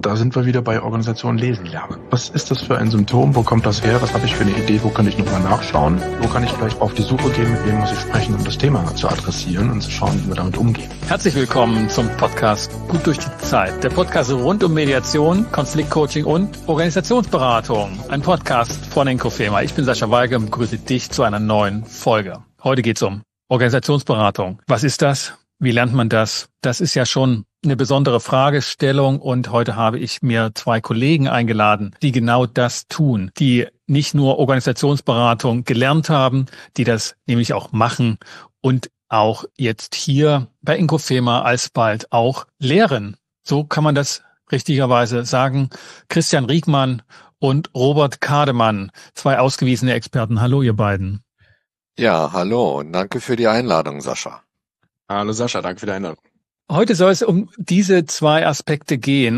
Da sind wir wieder bei Organisation lesen lernen. Was ist das für ein Symptom? Wo kommt das her? Was habe ich für eine Idee? Wo kann ich nochmal nachschauen? Wo kann ich vielleicht auf die Suche gehen, mit wem muss ich sprechen, um das Thema zu adressieren und zu schauen, wie wir damit umgehen? Herzlich willkommen zum Podcast Gut durch die Zeit. Der Podcast rund um Mediation, Konfliktcoaching und Organisationsberatung. Ein Podcast von Inkofema. Ich bin Sascha Weige und begrüße dich zu einer neuen Folge. Heute geht's um Organisationsberatung. Was ist das? Wie lernt man das? Das ist ja schon eine besondere Fragestellung und heute habe ich mir 2 Kollegen eingeladen, die genau das tun, die nicht nur Organisationsberatung gelernt haben, die das nämlich auch machen und auch jetzt hier bei Inkofema alsbald auch lehren. So kann man das richtigerweise sagen. Christian Riekmann und Robert Kademann, 2 ausgewiesene Experten. Hallo, ihr beiden. Ja, hallo und danke für die Einladung, Sascha. Hallo Sascha, danke für die Einladung. Heute soll es um diese 2 Aspekte gehen.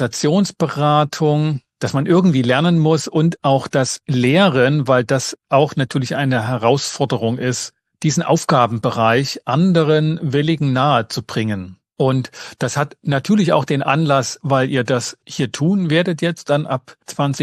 Organisationsberatung, dass man irgendwie lernen muss und auch das Lehren, weil das auch natürlich eine Herausforderung ist, diesen Aufgabenbereich anderen Willigen nahe zu bringen. Und das hat natürlich auch den Anlass, weil ihr das hier tun werdet jetzt dann ab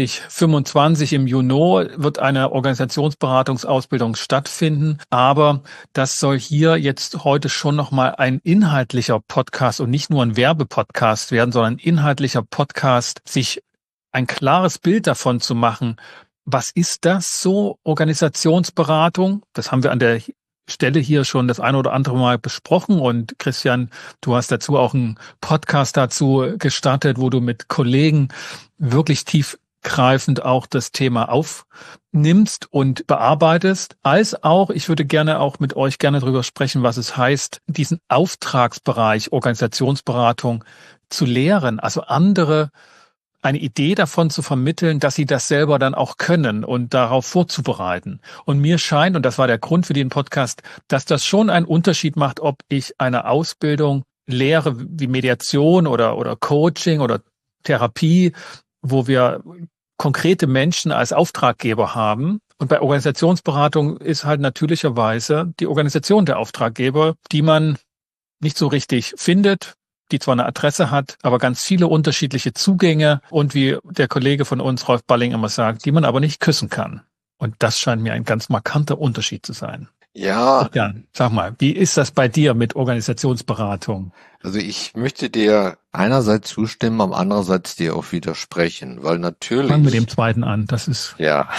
2025 im Juni wird eine Organisationsberatungsausbildung stattfinden. Aber das soll hier jetzt heute schon nochmal ein inhaltlicher Podcast und nicht nur ein Werbepodcast werden, sondern ein inhaltlicher Podcast, sich ein klares Bild davon zu machen. Was ist das so, Organisationsberatung? Das haben wir an der Stelle hier schon das eine oder andere Mal besprochen und Christian, du hast dazu auch einen Podcast dazu gestartet, wo du mit Kollegen wirklich tiefgreifend auch das Thema aufnimmst und bearbeitest, als auch, ich würde gerne auch mit euch gerne darüber sprechen, was es heißt, diesen Auftragsbereich Organisationsberatung zu lehren, also andere eine Idee davon zu vermitteln, dass sie das selber dann auch können und darauf vorzubereiten. Und mir scheint, und das war der Grund für den Podcast, dass das schon einen Unterschied macht, ob ich eine Ausbildung lehre wie Mediation oder Coaching oder Therapie, wo wir konkrete Menschen als Auftraggeber haben. Und bei Organisationsberatung ist halt natürlicherweise die Organisation der Auftraggeber, die man nicht so richtig findet, die zwar eine Adresse hat, aber ganz viele unterschiedliche Zugänge und wie der Kollege von uns, Rolf Balling, immer sagt, die man aber nicht küssen kann. Und das scheint mir ein ganz markanter Unterschied zu sein. Ja. Jan, sag mal, wie ist das bei dir mit Organisationsberatung? Also ich möchte dir einerseits zustimmen, aber andererseits dir auch widersprechen, weil natürlich... Fangen wir mit dem zweiten an, das ist... Ja,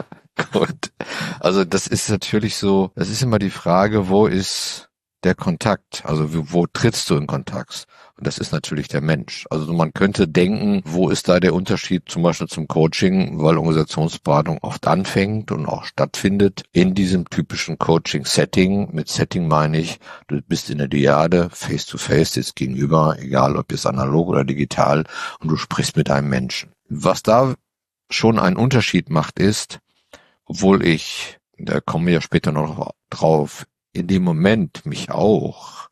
gut. Also das ist natürlich so, das ist immer die Frage, wo ist der Kontakt? Also wo trittst du in Kontakt? Und das ist natürlich der Mensch. Also man könnte denken, wo ist da der Unterschied zum Beispiel zum Coaching, weil Organisationsberatung oft anfängt und auch stattfindet in diesem typischen Coaching-Setting. Mit Setting meine ich, du bist in der Dyade, face-to-face, jetzt gegenüber, egal ob jetzt analog oder digital, und du sprichst mit einem Menschen. Was da schon einen Unterschied macht ist, obwohl ich, da kommen wir ja später noch drauf, in dem Moment mich auch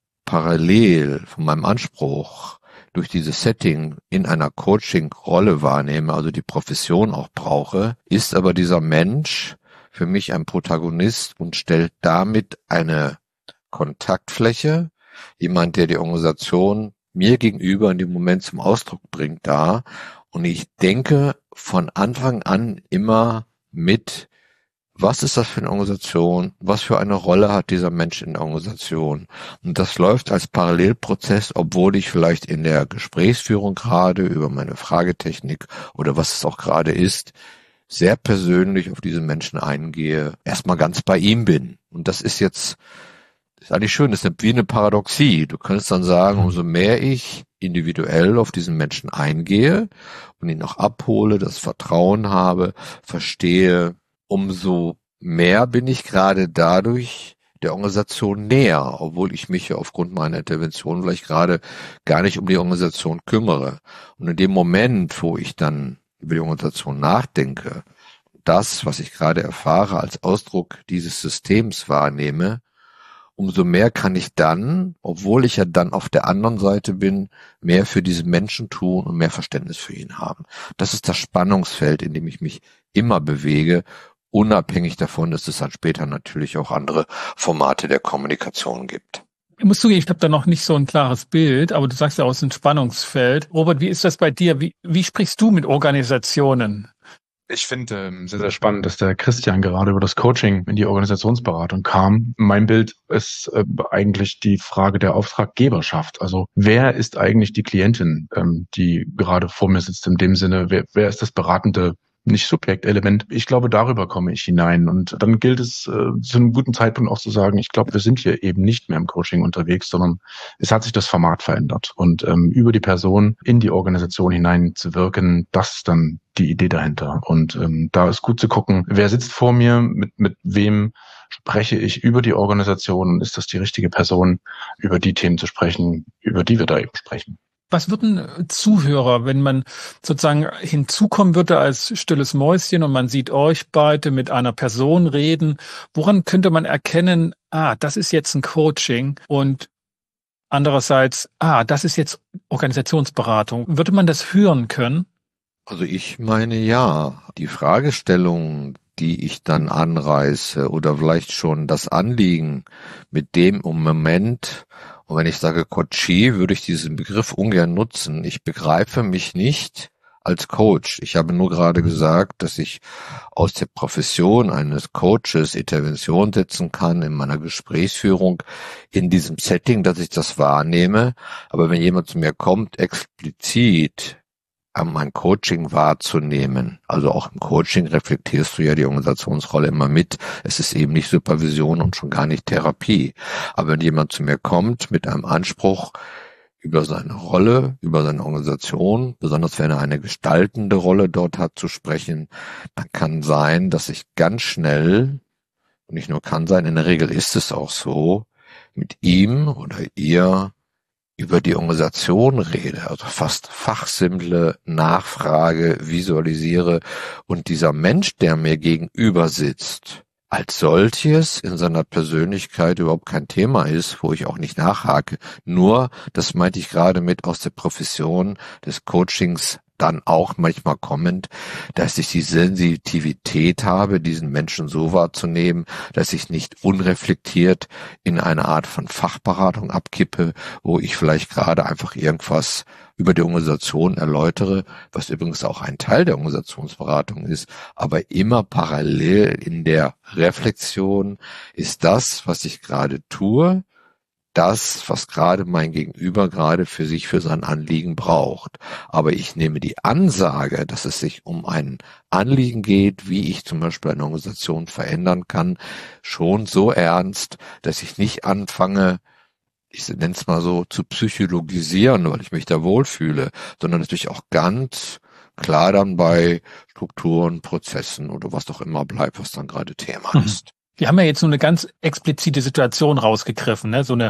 parallel von meinem Anspruch durch dieses Setting in einer Coaching-Rolle wahrnehme, also die Profession auch brauche, ist aber dieser Mensch für mich ein Protagonist und stellt damit eine Kontaktfläche, jemand, der die Organisation mir gegenüber in dem Moment zum Ausdruck bringt, dar. Und ich denke von Anfang an immer mit, was ist das für eine Organisation? Was für eine Rolle hat dieser Mensch in der Organisation? Und das läuft als Parallelprozess, obwohl ich vielleicht in der Gesprächsführung gerade über meine Fragetechnik oder was es auch gerade ist, sehr persönlich auf diesen Menschen eingehe, erstmal ganz bei ihm bin. Und das ist eigentlich schön, das ist wie eine Paradoxie. Du könntest dann sagen, umso mehr ich individuell auf diesen Menschen eingehe und ihn auch abhole, das Vertrauen habe, verstehe, umso mehr bin ich gerade dadurch der Organisation näher, obwohl ich mich ja aufgrund meiner Intervention vielleicht gerade gar nicht um die Organisation kümmere. Und in dem Moment, wo ich dann über die Organisation nachdenke, das, was ich gerade erfahre, als Ausdruck dieses Systems wahrnehme, umso mehr kann ich dann, obwohl ich ja dann auf der anderen Seite bin, mehr für diesen Menschen tun und mehr Verständnis für ihn haben. Das ist das Spannungsfeld, in dem ich mich immer bewege, unabhängig davon, dass es dann später natürlich auch andere Formate der Kommunikation gibt. Ich muss zugeben, ich habe da noch nicht so ein klares Bild, aber du sagst ja aus dem Spannungsfeld. Robert, wie ist das bei dir? Wie sprichst du mit Organisationen? Ich finde sehr, sehr spannend, dass der Christian gerade über das Coaching in die Organisationsberatung kam. Mein Bild ist eigentlich die Frage der Auftraggeberschaft. Also wer ist eigentlich die Klientin, die gerade vor mir sitzt? In dem Sinne, wer ist das beratende, nicht Subjektelement? Ich glaube, darüber komme ich hinein. Und dann gilt es zu einem guten Zeitpunkt auch zu sagen, ich glaube, wir sind hier eben nicht mehr im Coaching unterwegs, sondern es hat sich das Format verändert. Und über die Person in die Organisation hinein zu wirken, das ist dann die Idee dahinter. Und da ist gut zu gucken, wer sitzt vor mir, mit wem spreche ich über die Organisation und ist das die richtige Person, über die Themen zu sprechen, über die wir da eben sprechen. Was würden Zuhörer, wenn man sozusagen hinzukommen würde als stilles Mäuschen und man sieht euch beide mit einer Person reden, woran könnte man erkennen, das ist jetzt ein Coaching und andererseits, das ist jetzt Organisationsberatung. Würde man das hören können? Also ich meine ja, die Fragestellung, die ich dann anreiße oder vielleicht schon das Anliegen, mit dem im Moment, und wenn ich sage Coachee, würde ich diesen Begriff ungern nutzen. Ich begreife mich nicht als Coach. Ich habe nur gerade gesagt, dass ich aus der Profession eines Coaches Intervention setzen kann in meiner Gesprächsführung in diesem Setting, dass ich das wahrnehme. Aber wenn jemand zu mir kommt, explizit mein Coaching wahrzunehmen. Also auch im Coaching reflektierst du ja die Organisationsrolle immer mit. Es ist eben nicht Supervision und schon gar nicht Therapie. Aber wenn jemand zu mir kommt mit einem Anspruch über seine Rolle, über seine Organisation, besonders wenn er eine gestaltende Rolle dort hat, zu sprechen, dann kann sein, dass ich ganz schnell, und nicht nur kann sein, in der Regel ist es auch so, mit ihm oder ihr über die Organisation rede, also fast fachsimple Nachfrage visualisiere und dieser Mensch, der mir gegenüber sitzt, als solches in seiner Persönlichkeit überhaupt kein Thema ist, wo ich auch nicht nachhake. Nur, das meinte ich gerade mit aus der Profession des Coachings dann auch manchmal kommend, dass ich die Sensitivität habe, diesen Menschen so wahrzunehmen, dass ich nicht unreflektiert in eine Art von Fachberatung abkippe, wo ich vielleicht gerade einfach irgendwas über die Organisation erläutere, was übrigens auch ein Teil der Organisationsberatung ist, aber immer parallel in der Reflexion ist das, was ich gerade tue, das, was gerade mein Gegenüber gerade für sich, für sein Anliegen braucht. Aber ich nehme die Ansage, dass es sich um ein Anliegen geht, wie ich zum Beispiel eine Organisation verändern kann, schon so ernst, dass ich nicht anfange, ich nenne es mal so, zu psychologisieren, weil ich mich da wohlfühle, sondern natürlich auch ganz klar dann bei Strukturen, Prozessen oder was auch immer bleibt, was dann gerade Thema ist. Wir haben ja jetzt so eine ganz explizite Situation rausgegriffen, ne? So eine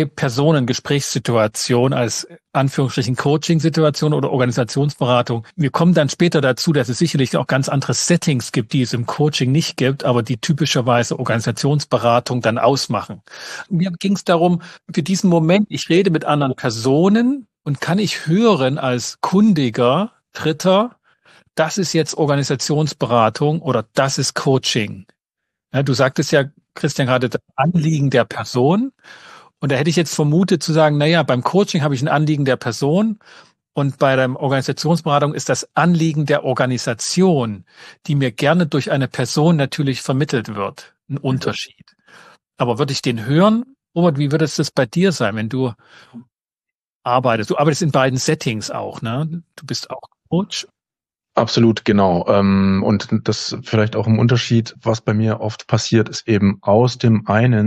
Zwei-Personen-Gesprächssituation als Anführungsstrichen Coaching-Situation oder Organisationsberatung. Wir kommen dann später dazu, dass es sicherlich auch ganz andere Settings gibt, die es im Coaching nicht gibt, aber die typischerweise Organisationsberatung dann ausmachen. Mir ging es darum, für diesen Moment, ich rede mit anderen Personen und kann ich hören als kundiger Dritter, das ist jetzt Organisationsberatung oder das ist Coaching. Ja, du sagtest ja, Christian, gerade das Anliegen der Person. Und da hätte ich jetzt vermutet zu sagen, beim Coaching habe ich ein Anliegen der Person und bei der Organisationsberatung ist das Anliegen der Organisation, die mir gerne durch eine Person natürlich vermittelt wird, ein Unterschied. Aber würde ich den hören? Robert, wie würde es das bei dir sein, wenn du arbeitest? Du arbeitest in beiden Settings auch, ne? Du bist auch Coach. Absolut, genau. Und das vielleicht auch im Unterschied, was bei mir oft passiert, ist eben aus dem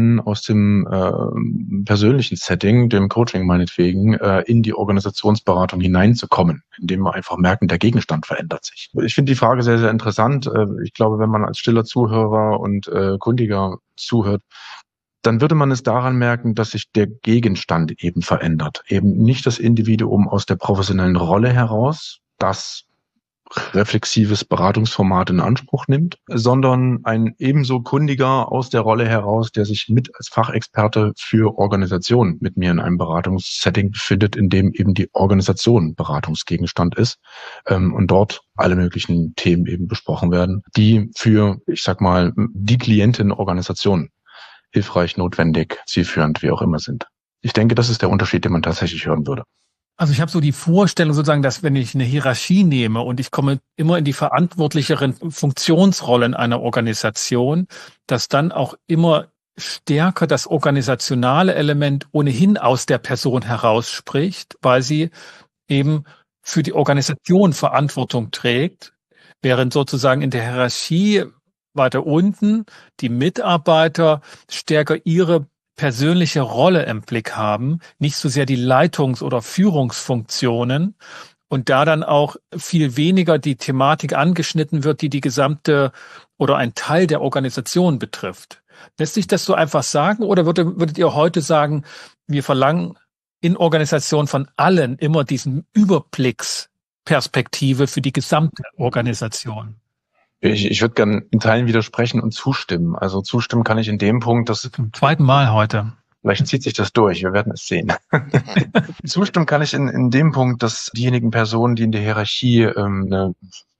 persönlichen Setting, dem Coaching meinetwegen, in die Organisationsberatung hineinzukommen, indem wir einfach merken, der Gegenstand verändert sich. Ich finde die Frage sehr, sehr interessant. Ich glaube, wenn man als stiller Zuhörer und kundiger zuhört, dann würde man es daran merken, dass sich der Gegenstand eben verändert. Eben nicht das Individuum aus der professionellen Rolle heraus, das reflexives Beratungsformat in Anspruch nimmt, sondern ein ebenso kundiger aus der Rolle heraus, der sich mit als Fachexperte für Organisation mit mir in einem Beratungssetting befindet, in dem eben die Organisation Beratungsgegenstand ist und dort alle möglichen Themen eben besprochen werden, die für, ich sag mal, die Klientin Organisation hilfreich, notwendig, zielführend, wie auch immer sind. Ich denke, das ist der Unterschied, den man tatsächlich hören würde. Also ich habe so die Vorstellung sozusagen, dass wenn ich eine Hierarchie nehme und ich komme immer in die verantwortlicheren Funktionsrollen einer Organisation, dass dann auch immer stärker das organisationale Element ohnehin aus der Person herausspricht, weil sie eben für die Organisation Verantwortung trägt, während sozusagen in der Hierarchie weiter unten die Mitarbeiter stärker ihre persönliche Rolle im Blick haben, nicht so sehr die Leitungs- oder Führungsfunktionen und da dann auch viel weniger die Thematik angeschnitten wird, die gesamte oder ein Teil der Organisation betrifft. Lässt sich das so einfach sagen oder würdet ihr heute sagen, wir verlangen in Organisation von allen immer diesen Überblicksperspektive für die gesamte Organisation? Ich würde gerne in Teilen widersprechen und zustimmen. Also zustimmen kann ich in dem Punkt, dass Zum zweiten Mal heute. Vielleicht zieht sich das durch, wir werden es sehen. Zustimmen kann ich in dem Punkt, dass diejenigen Personen, die in der Hierarchie eine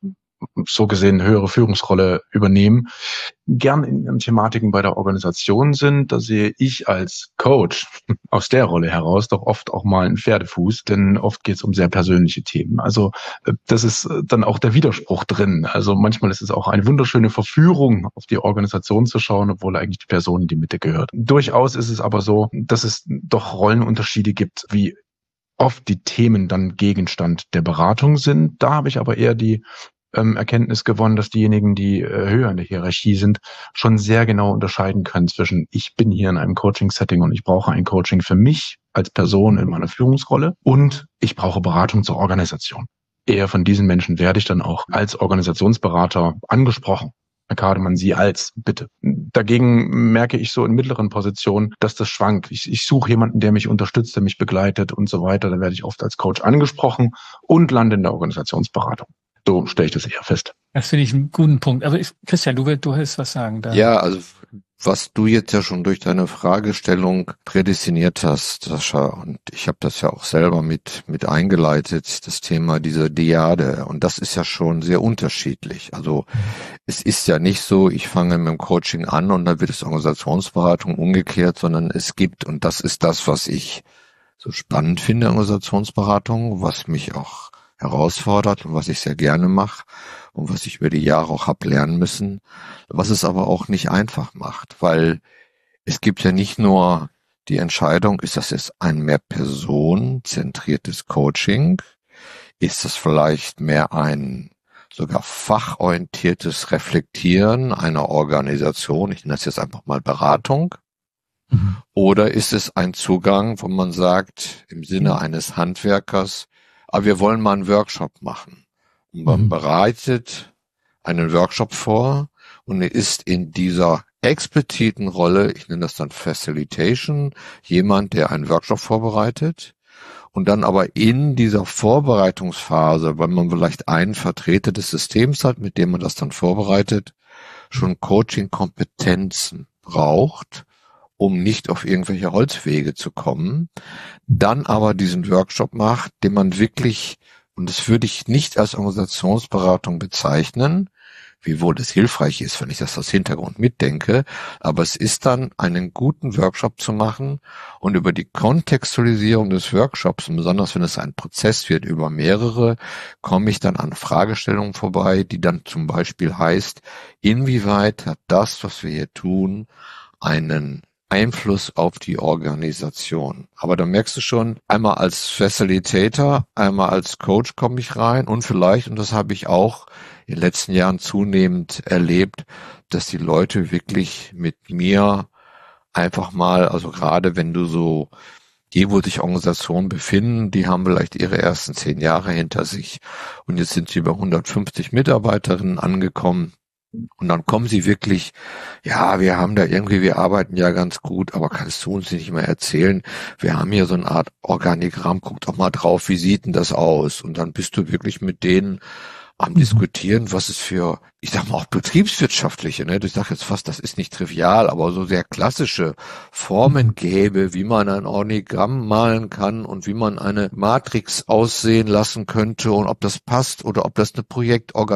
so gesehen höhere Führungsrolle übernehmen, gern in Thematiken bei der Organisation sind. Da sehe ich als Coach aus der Rolle heraus doch oft auch mal einen Pferdefuß, denn oft geht es um sehr persönliche Themen. Also das ist dann auch der Widerspruch drin. Also manchmal ist es auch eine wunderschöne Verführung, auf die Organisation zu schauen, obwohl eigentlich die Person in die Mitte gehört. Durchaus ist es aber so, dass es doch Rollenunterschiede gibt, wie oft die Themen dann Gegenstand der Beratung sind. Da habe ich aber eher die Erkenntnis gewonnen, dass diejenigen, die höher in der Hierarchie sind, schon sehr genau unterscheiden können zwischen ich bin hier in einem Coaching-Setting und ich brauche ein Coaching für mich als Person in meiner Führungsrolle und ich brauche Beratung zur Organisation. Eher von diesen Menschen werde ich dann auch als Organisationsberater angesprochen. Herr Kademann, Sie als, bitte. Dagegen merke ich so in mittleren Positionen, dass das schwankt. Ich suche jemanden, der mich unterstützt, der mich begleitet und so weiter. Da werde ich oft als Coach angesprochen und lande in der Organisationsberatung. So stelle ich das eher fest. Das finde ich einen guten Punkt. Aber Christian, du willst was sagen da. Ja, also was du jetzt ja schon durch deine Fragestellung prädestiniert hast, Sascha, und ich habe das ja auch selber mit eingeleitet, das Thema dieser Dyade. Und das ist ja schon sehr unterschiedlich. Also es ist ja nicht so, ich fange mit dem Coaching an und dann wird es Organisationsberatung umgekehrt, sondern es gibt, und das ist das, was ich so spannend finde, Organisationsberatung, was mich auch herausfordert und was ich sehr gerne mache und was ich über die Jahre auch hab lernen müssen, was es aber auch nicht einfach macht, weil es gibt ja nicht nur die Entscheidung, ist das jetzt ein mehr personenzentriertes Coaching, ist das vielleicht mehr ein sogar fachorientiertes Reflektieren einer Organisation, ich nenne das jetzt einfach mal Beratung, oder ist es ein Zugang, wo man sagt, im Sinne eines Handwerkers, aber wir wollen mal einen Workshop machen. Und man bereitet einen Workshop vor und ist in dieser expliziten Rolle, ich nenne das dann Facilitation, jemand, der einen Workshop vorbereitet und dann aber in dieser Vorbereitungsphase, weil man vielleicht einen Vertreter des Systems hat, mit dem man das dann vorbereitet, schon Coaching-Kompetenzen braucht, um nicht auf irgendwelche Holzwege zu kommen, dann aber diesen Workshop macht, den man wirklich, und das würde ich nicht als Organisationsberatung bezeichnen, wiewohl es hilfreich ist, wenn ich das aus Hintergrund mitdenke, aber es ist dann, einen guten Workshop zu machen und über die Kontextualisierung des Workshops, und besonders wenn es ein Prozess wird über mehrere, komme ich dann an Fragestellungen vorbei, die dann zum Beispiel heißt, inwieweit hat das, was wir hier tun, einen Einfluss auf die Organisation. Aber da merkst du schon, einmal als Facilitator, einmal als Coach komme ich rein und vielleicht, und das habe ich auch in den letzten Jahren zunehmend erlebt, dass die Leute wirklich mit mir einfach mal, also gerade wenn du so, die, wo sich Organisationen befinden, die haben vielleicht ihre ersten 10 Jahre hinter sich und jetzt sind sie über 150 Mitarbeiterinnen angekommen. Und dann kommen sie wirklich, ja, wir arbeiten ja ganz gut, aber kannst du uns nicht mal erzählen, wir haben hier so eine Art Organigramm, guck doch mal drauf, wie sieht denn das aus? Und dann bist du wirklich mit denen am Diskutieren, was es für, ich sag mal auch betriebswirtschaftliche, ne, ich sag jetzt fast, das ist nicht trivial, aber so sehr klassische Formen gäbe, wie man ein Organigramm malen kann und wie man eine Matrix aussehen lassen könnte und ob das passt oder ob das eine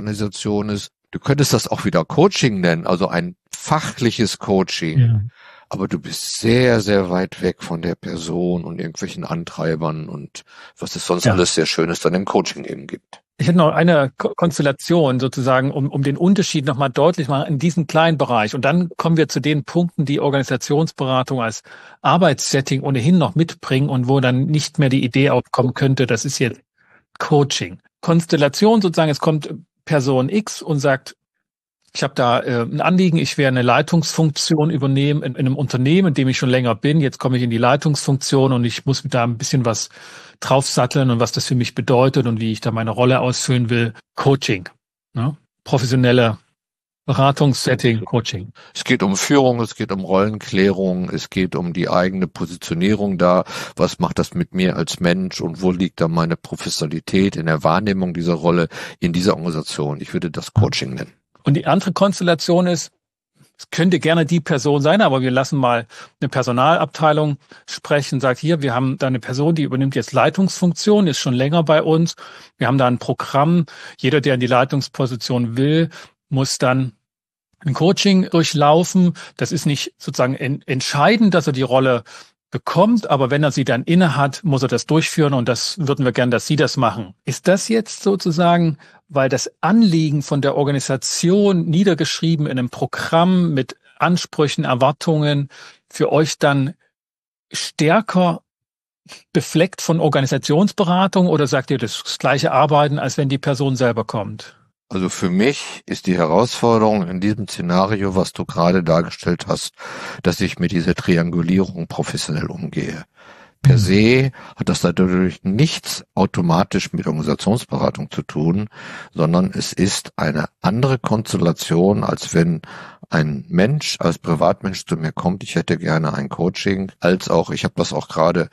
Projektorganisation ist. Du könntest das auch wieder Coaching nennen, also ein fachliches Coaching. Ja. aber du bist sehr, sehr weit weg von der Person und irgendwelchen Antreibern und was es sonst alles sehr Schönes dann im Coaching eben gibt. Ich hätte noch eine Konstellation sozusagen, um den Unterschied nochmal deutlich zu machen in diesem kleinen Bereich. Und dann kommen wir zu den Punkten, die Organisationsberatung als Arbeitssetting ohnehin noch mitbringen und wo dann nicht mehr die Idee aufkommen könnte, das ist jetzt Coaching. Konstellation sozusagen, es kommt Person X und sagt, ich habe da ein Anliegen, ich werde eine Leitungsfunktion übernehmen in einem Unternehmen, in dem ich schon länger bin. Jetzt komme ich in die Leitungsfunktion und ich muss da ein bisschen was draufsatteln und was das für mich bedeutet und wie ich da meine Rolle ausfüllen will. Coaching, ne? Professionelle Beratungssetting, Coaching. Es geht um Führung, es geht um Rollenklärung, es geht um die eigene Positionierung da. Was macht das mit mir als Mensch und wo liegt da meine Professionalität in der Wahrnehmung dieser Rolle in dieser Organisation? Ich würde das Coaching nennen. Und die andere Konstellation ist, es könnte gerne die Person sein, aber wir lassen mal eine Personalabteilung sprechen, sagt hier, wir haben da eine Person, die übernimmt jetzt Leitungsfunktion, ist schon länger bei uns. Wir haben da ein Programm. Jeder, der in die Leitungsposition will, muss dann ein Coaching durchlaufen. Das ist nicht sozusagen entscheidend, dass er die Rolle bekommt, aber wenn er sie dann inne hat, muss er das durchführen und das würden wir gern, dass Sie das machen. Ist das jetzt sozusagen, weil das Anliegen von der Organisation niedergeschrieben in einem Programm mit Ansprüchen, Erwartungen für euch dann stärker befleckt von Organisationsberatung oder sagt ihr das gleiche Arbeiten, als wenn die Person selber kommt? Also für mich ist die Herausforderung in diesem Szenario, was du gerade dargestellt hast, dass ich mit dieser Triangulierung professionell umgehe. Per se hat das natürlich nichts automatisch mit Organisationsberatung zu tun, sondern es ist eine andere Konstellation, als wenn ein Mensch als Privatmensch zu mir kommt, ich hätte gerne ein Coaching, als auch, ich habe das auch gerade,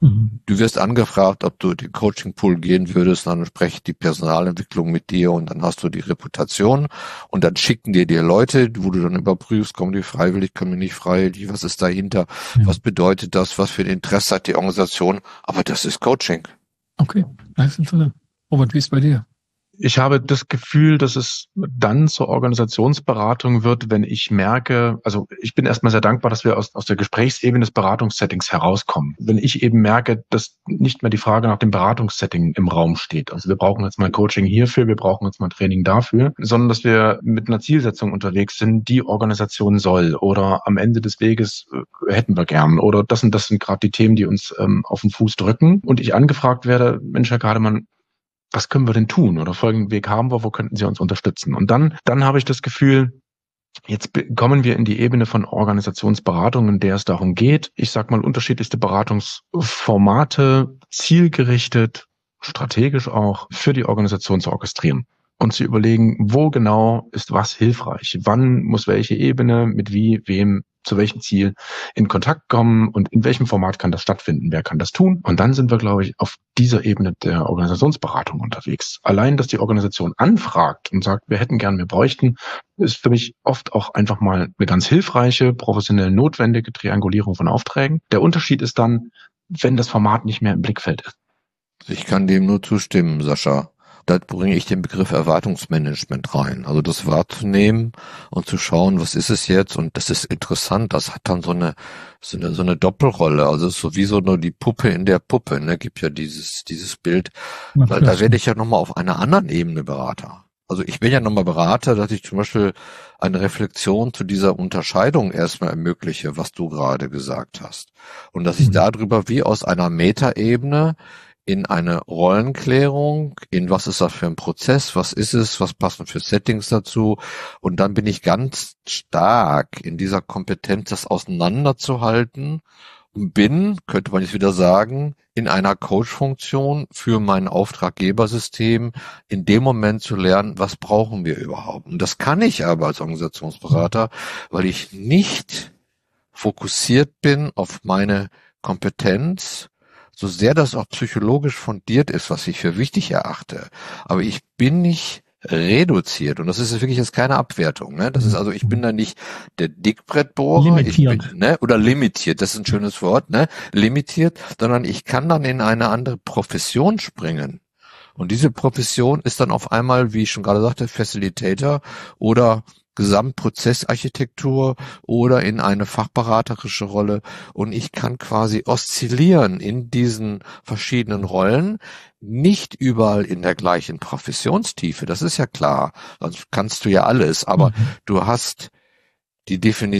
du wirst angefragt, ob du den Coaching-Pool gehen würdest, dann spricht die Personalentwicklung mit dir und dann hast du die Reputation und dann schicken dir Leute, wo du dann überprüfst, kommen die freiwillig, kommen die nicht freiwillig, was ist dahinter, was bedeutet das, was für ein Interesse hat die Organisation, aber das ist Coaching. Okay, das ist interessant. Robert, wie ist es bei dir? Ich habe das Gefühl, dass es dann zur Organisationsberatung wird, wenn ich merke, also ich bin erstmal sehr dankbar, dass wir aus der Gesprächsebene des Beratungssettings herauskommen. Wenn ich eben merke, dass nicht mehr die Frage nach dem Beratungssetting im Raum steht, also wir brauchen jetzt mal Coaching hierfür, wir brauchen jetzt mal Training dafür, sondern dass wir mit einer Zielsetzung unterwegs sind, die Organisation soll oder am Ende des Weges hätten wir gern oder das und das sind gerade die Themen, die uns auf den Fuß drücken und ich angefragt werde, Mensch, Herr Gademann, was können wir denn tun? Oder folgenden Weg haben wir, wo könnten Sie uns unterstützen? Und dann habe ich das Gefühl, jetzt kommen wir in die Ebene von Organisationsberatung, in der es darum geht, ich sag mal, unterschiedlichste Beratungsformate zielgerichtet, strategisch auch für die Organisation zu orchestrieren. Und zu überlegen, wo genau ist was hilfreich? Wann muss welche Ebene mit wie, wem, zu welchem Ziel in Kontakt kommen und in welchem Format kann das stattfinden? Wer kann das tun? Und dann sind wir, glaube ich, auf dieser Ebene der Organisationsberatung unterwegs. Allein, dass die Organisation anfragt und sagt, wir hätten gern, wir bräuchten, ist für mich oft auch einfach mal eine ganz hilfreiche, professionell notwendige Triangulierung von Aufträgen. Der Unterschied ist dann, wenn das Format nicht mehr im Blickfeld ist. Ich kann dem nur zustimmen, Sascha. Da bringe ich den Begriff Erwartungsmanagement rein. Also das wahrzunehmen und zu schauen, was ist es jetzt? Und das ist interessant. Das hat dann so eine Doppelrolle. Also es ist sowieso nur die Puppe in der Puppe. Ne? Gibt ja dieses Bild. Weil da werde ich ja nochmal auf einer anderen Ebene Berater. Also ich bin ja nochmal Berater, dass ich zum Beispiel eine Reflexion zu dieser Unterscheidung erstmal ermögliche, was du gerade gesagt hast. Und dass ich darüber wie aus einer Metaebene in eine Rollenklärung, in was ist das für ein Prozess, was ist es, was passen für Settings dazu und dann bin ich ganz stark in dieser Kompetenz, das auseinanderzuhalten und bin, könnte man jetzt wieder sagen, in einer Coach-Funktion für mein Auftraggebersystem in dem Moment zu lernen, was brauchen wir überhaupt. Und das kann ich aber als Organisationsberater, weil ich nicht fokussiert bin auf meine Kompetenz, so sehr das auch psychologisch fundiert ist, was ich für wichtig erachte. Aber ich bin nicht reduziert. Und das ist wirklich jetzt keine Abwertung. Ne? Das ist also, ich bin da nicht der Dickbrettbohrer. Limitiert. Oder limitiert, das ist ein schönes Wort, ne? Limitiert, sondern ich kann dann in eine andere Profession springen Und diese Profession ist dann auf einmal, wie ich schon gerade sagte, Facilitator oder Gesamtprozessarchitektur oder in eine fachberaterische Rolle. Und ich kann quasi oszillieren in diesen verschiedenen Rollen, nicht überall in der gleichen Professionstiefe. Das ist ja klar. Sonst kannst du ja alles. Aber du hast die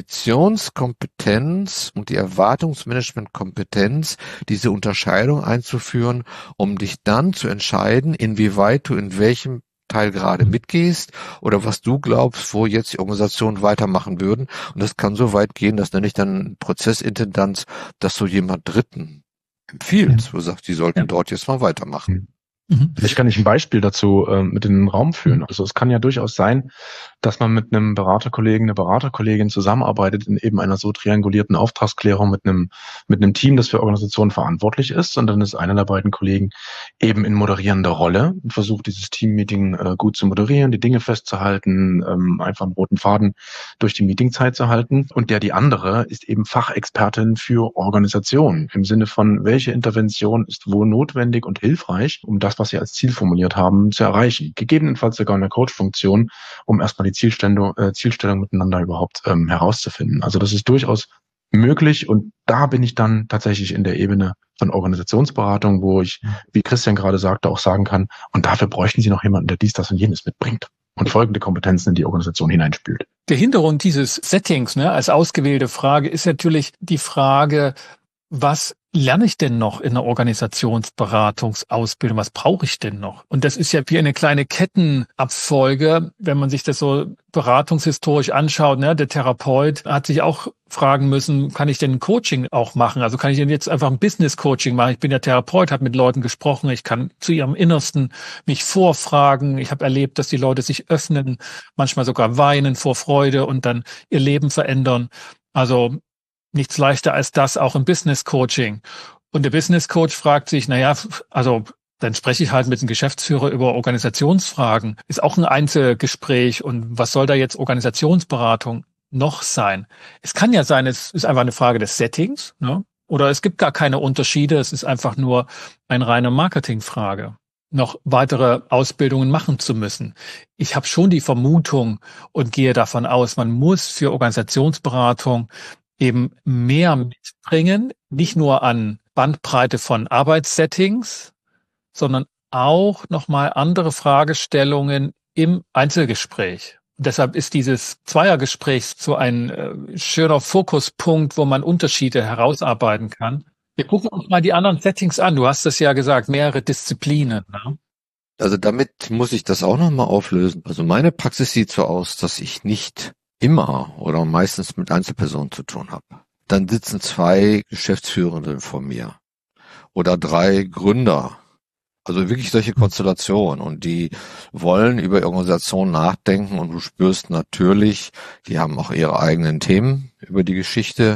Definitionskompetenz und die Erwartungsmanagementkompetenz, diese Unterscheidung einzuführen, um dich dann zu entscheiden, inwieweit du in welchem Teil gerade mitgehst oder was du glaubst, wo jetzt die Organisationen weitermachen würden. Und das kann so weit gehen, das nenne ich dann Prozessintendanz, dass du jemand Dritten empfiehlst, wo du sagst, die sollten dort jetzt mal weitermachen. Vielleicht kann ich ein Beispiel dazu mit in den Raum führen. Also es kann ja durchaus sein, dass man mit einem Beraterkollegen, einer Beraterkollegin zusammenarbeitet in eben einer so triangulierten Auftragsklärung mit einem Team, das für Organisationen verantwortlich ist. Und dann ist einer der beiden Kollegen eben in moderierender Rolle und versucht, dieses Teammeeting gut zu moderieren, die Dinge festzuhalten, einfach einen roten Faden durch die Meetingzeit zu halten. Und die andere ist eben Fachexpertin für Organisationen im Sinne von, welche Intervention ist wo notwendig und hilfreich, um das, was Sie als Ziel formuliert haben, zu erreichen. Gegebenenfalls sogar eine Coach-Funktion, um erstmal die Zielstellung miteinander überhaupt herauszufinden. Also das ist durchaus möglich und da bin ich dann tatsächlich in der Ebene von Organisationsberatung, wo ich, wie Christian gerade sagte, auch sagen kann, und dafür bräuchten Sie noch jemanden, der dies, das und jenes mitbringt und folgende Kompetenzen in die Organisation hineinspült. Der Hintergrund dieses Settings, als ausgewählte Frage, ist natürlich die Frage, was lerne ich denn noch in der Organisationsberatungsausbildung? Was brauche ich denn noch? Und das ist ja wie eine kleine Kettenabfolge, wenn man sich das so beratungshistorisch anschaut. Der Therapeut hat sich auch fragen müssen, kann ich denn ein Coaching auch machen? Also kann ich denn jetzt einfach ein Business-Coaching machen? Ich bin ja Therapeut, habe mit Leuten gesprochen, ich kann zu ihrem Innersten mich vorfragen. Ich habe erlebt, dass die Leute sich öffnen, manchmal sogar weinen vor Freude und dann ihr Leben verändern. Also nichts leichter als das auch im Business Coaching. Und der Business Coach fragt sich, also dann spreche ich halt mit dem Geschäftsführer über Organisationsfragen. Ist auch ein Einzelgespräch. Und was soll da jetzt Organisationsberatung noch sein? Es kann ja sein, es ist einfach eine Frage des Settings, oder es gibt gar keine Unterschiede. Es ist einfach nur eine reine Marketingfrage, noch weitere Ausbildungen machen zu müssen. Ich habe schon die Vermutung und gehe davon aus, man muss für Organisationsberatung eben mehr mitbringen, nicht nur an Bandbreite von Arbeitssettings, sondern auch nochmal andere Fragestellungen im Einzelgespräch. Und deshalb ist dieses Zweiergespräch so ein schöner Fokuspunkt, wo man Unterschiede herausarbeiten kann. Wir gucken uns mal die anderen Settings an. Du hast es ja gesagt, mehrere Disziplinen. Also damit muss ich das auch nochmal auflösen. Also meine Praxis sieht so aus, dass ich nicht immer oder meistens mit Einzelpersonen zu tun habe. Dann sitzen 2 Geschäftsführende vor mir oder 3 Gründer. Also wirklich solche Konstellationen und die wollen über Organisationen nachdenken und du spürst natürlich, die haben auch ihre eigenen Themen über die Geschichte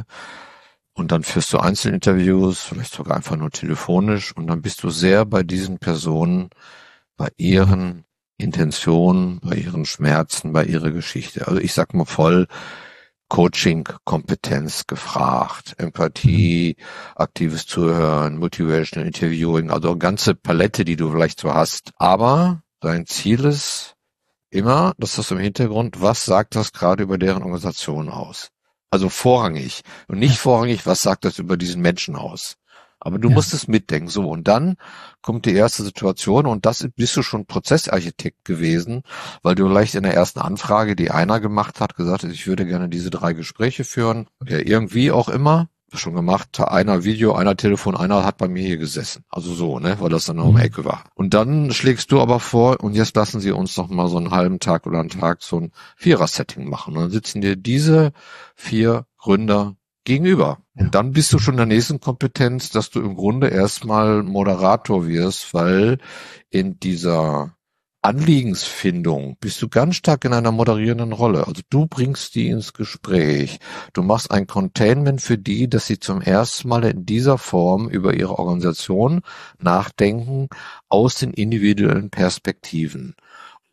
und dann führst du Einzelinterviews, vielleicht sogar einfach nur telefonisch und dann bist du sehr bei diesen Personen, bei ihren Intention, bei ihren Schmerzen, bei ihrer Geschichte. Also ich sag mal voll Coaching-Kompetenz gefragt, Empathie, aktives Zuhören, Motivational Interviewing, also eine ganze Palette, die du vielleicht so hast. Aber dein Ziel ist immer, das ist im Hintergrund, was sagt das gerade über deren Organisation aus? Also vorrangig und nicht vorrangig, was sagt das über diesen Menschen aus? Aber du musst es mitdenken. So, und dann kommt die erste Situation und das bist du schon Prozessarchitekt gewesen, weil du vielleicht in der ersten Anfrage, die einer gemacht hat, gesagt hast, ich würde gerne diese 3 Gespräche führen. Ja, irgendwie auch immer. Schon gemacht, einer Video, einer Telefon, einer hat bei mir hier gesessen. Also so, weil das dann um die Ecke war. Und dann schlägst du aber vor, und jetzt lassen sie uns noch mal so einen halben Tag oder einen Tag so ein 4er-Setting machen. Und dann sitzen dir diese 4 Gründer gegenüber. Und dann bist du schon in der nächsten Kompetenz, dass du im Grunde erstmal Moderator wirst, weil in dieser Anliegensfindung bist du ganz stark in einer moderierenden Rolle. Also du bringst die ins Gespräch. Du machst ein Containment für die, dass sie zum ersten Mal in dieser Form über ihre Organisation nachdenken aus den individuellen Perspektiven.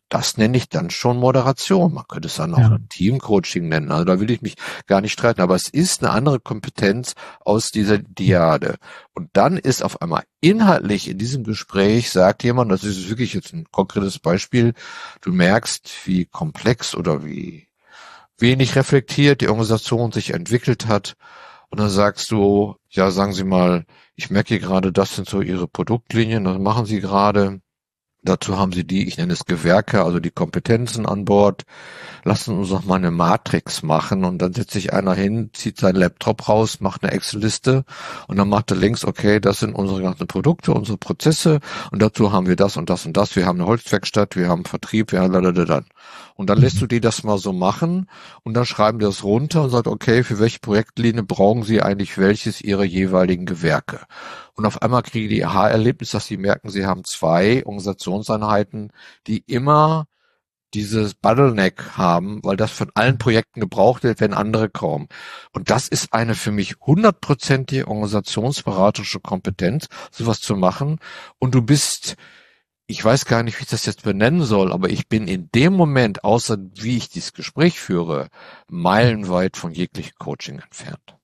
Das nenne ich dann schon Moderation. Man könnte es dann auch Teamcoaching nennen. Also da will ich mich gar nicht streiten. Aber es ist eine andere Kompetenz aus dieser Dyade. Und dann ist auf einmal inhaltlich in diesem Gespräch, sagt jemand, das ist wirklich jetzt ein konkretes Beispiel, du merkst, wie komplex oder wie wenig reflektiert die Organisation sich entwickelt hat. Und dann sagst du, ja, sagen Sie mal, ich merke hier gerade, das sind so Ihre Produktlinien, das machen Sie gerade. Dazu haben Sie die, ich nenne es Gewerke, also die Kompetenzen an Bord. Lassen uns doch mal eine Matrix machen und dann setzt sich einer hin, zieht seinen Laptop raus, macht eine Excel-Liste und dann macht er links, okay, das sind unsere ganzen Produkte, unsere Prozesse und dazu haben wir das und das und das. Wir haben eine Holzwerkstatt, wir haben Vertrieb, wir haben lalalalan. Und dann lässt du die das mal so machen und dann schreiben die das runter und sagt, okay, für welche Projektlinie brauchen Sie eigentlich welches Ihrer jeweiligen Gewerke? Und auf einmal kriegen die Aha-Erlebnis, dass sie merken, sie haben 2 Organisationseinheiten, die immer dieses Bottleneck haben, weil das von allen Projekten gebraucht wird, wenn andere kommen. Und das ist eine für mich 100%ige organisationsberaterische Kompetenz, sowas zu machen. Und du bist, ich weiß gar nicht, wie ich das jetzt benennen soll, aber ich bin in dem Moment, außer wie ich dieses Gespräch führe, meilenweit von jeglichem Coaching entfernt.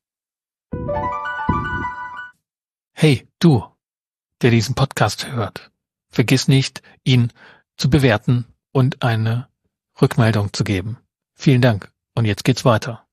Hey, du, der diesen Podcast hört, vergiss nicht, ihn zu bewerten und eine Rückmeldung zu geben. Vielen Dank. Und jetzt geht's weiter.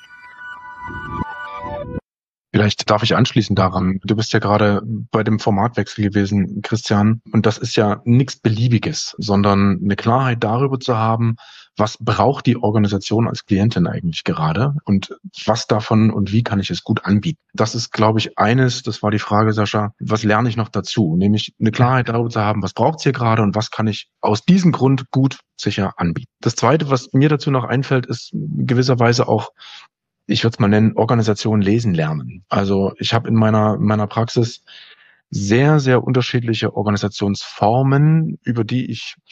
Vielleicht darf ich anschließen daran. Du bist ja gerade bei dem Formatwechsel gewesen, Christian. Und das ist ja nichts Beliebiges, sondern eine Klarheit darüber zu haben, was braucht die Organisation als Klientin eigentlich gerade und was davon und wie kann ich es gut anbieten. Das ist, glaube ich, das war die Frage, Sascha, was lerne ich noch dazu? Nämlich eine Klarheit darüber zu haben, was braucht es hier gerade und was kann ich aus diesem Grund gut sicher anbieten. Das Zweite, was mir dazu noch einfällt, ist gewisserweise auch, ich würde es mal nennen, Organisation lesen lernen. Also ich habe in meiner Praxis sehr, sehr unterschiedliche Organisationsformen, über die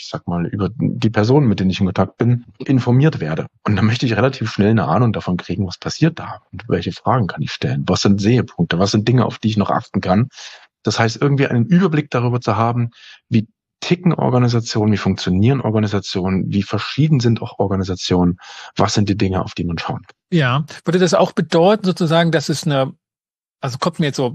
über die Personen, mit denen ich in Kontakt bin, informiert werde. Und da möchte ich relativ schnell eine Ahnung davon kriegen, was passiert da und welche Fragen kann ich stellen, was sind Sehepunkte, was sind Dinge, auf die ich noch achten kann. Das heißt, irgendwie einen Überblick darüber zu haben, wie ticken Organisationen, wie funktionieren Organisationen, wie verschieden sind auch Organisationen, was sind die Dinge, auf die man schauen kann. Ja, würde das auch bedeuten sozusagen, dass es also kommt mir jetzt so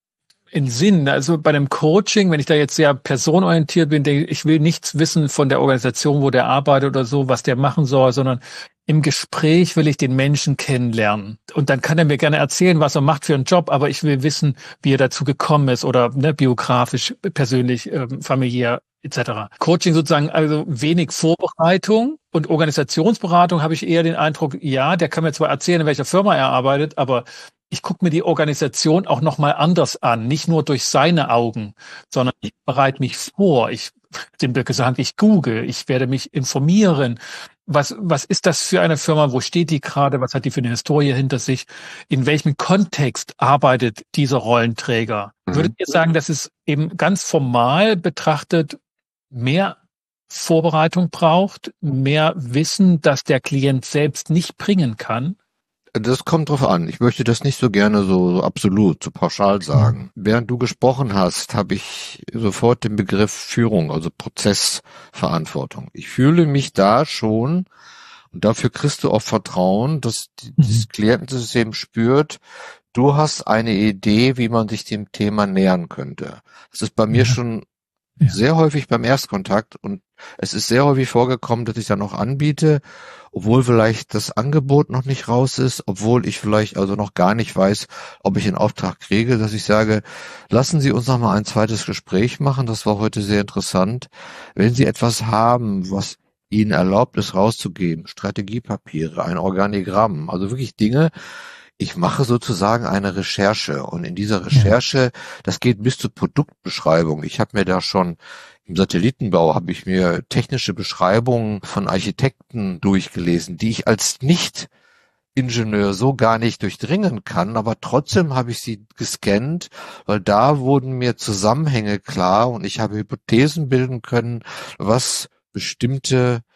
in Sinn, also bei einem Coaching, wenn ich da jetzt sehr personenorientiert bin, denke ich will nichts wissen von der Organisation, wo der arbeitet oder so, was der machen soll, sondern im Gespräch will ich den Menschen kennenlernen. Und dann kann er mir gerne erzählen, was er macht für einen Job, aber ich will wissen, wie er dazu gekommen ist oder biografisch, persönlich, familiär etc. Coaching sozusagen, also wenig Vorbereitung und Organisationsberatung habe ich eher den Eindruck, ja, der kann mir zwar erzählen, in welcher Firma er arbeitet, aber ich gucke mir die Organisation auch nochmal anders an, nicht nur durch seine Augen, sondern ich bereite mich vor, simpel gesagt, ich google, ich werde mich informieren. Was ist das für eine Firma? Wo steht die gerade? Was hat die für eine Historie hinter sich? In welchem Kontext arbeitet dieser Rollenträger? Würdet ihr sagen, dass es eben ganz formal betrachtet mehr Vorbereitung braucht, mehr Wissen, das der Klient selbst nicht bringen kann? Das kommt drauf an. Ich möchte das nicht so gerne so absolut, so pauschal sagen. Während du gesprochen hast, habe ich sofort den Begriff Führung, also Prozessverantwortung. Ich fühle mich da schon, und dafür kriegst du auch Vertrauen, dass das Klientensystem spürt, du hast eine Idee, wie man sich dem Thema nähern könnte. Das ist bei mir schon sehr häufig beim Erstkontakt und es ist sehr häufig vorgekommen, dass ich dann auch anbiete, obwohl vielleicht das Angebot noch nicht raus ist, obwohl ich vielleicht also noch gar nicht weiß, ob ich einen Auftrag kriege, dass ich sage, lassen Sie uns noch mal ein zweites Gespräch machen, das war heute sehr interessant. Wenn Sie etwas haben, was Ihnen erlaubt ist, rauszugeben, Strategiepapiere, ein Organigramm, also wirklich Dinge, ich mache sozusagen eine Recherche und in dieser Recherche, das geht bis zur Produktbeschreibung. Ich habe mir da schon im Satellitenbau habe ich mir technische Beschreibungen von Architekten durchgelesen, die ich als Nicht-Ingenieur so gar nicht durchdringen kann, aber trotzdem habe ich sie gescannt, weil da wurden mir Zusammenhänge klar und ich habe Hypothesen bilden können, was bestimmte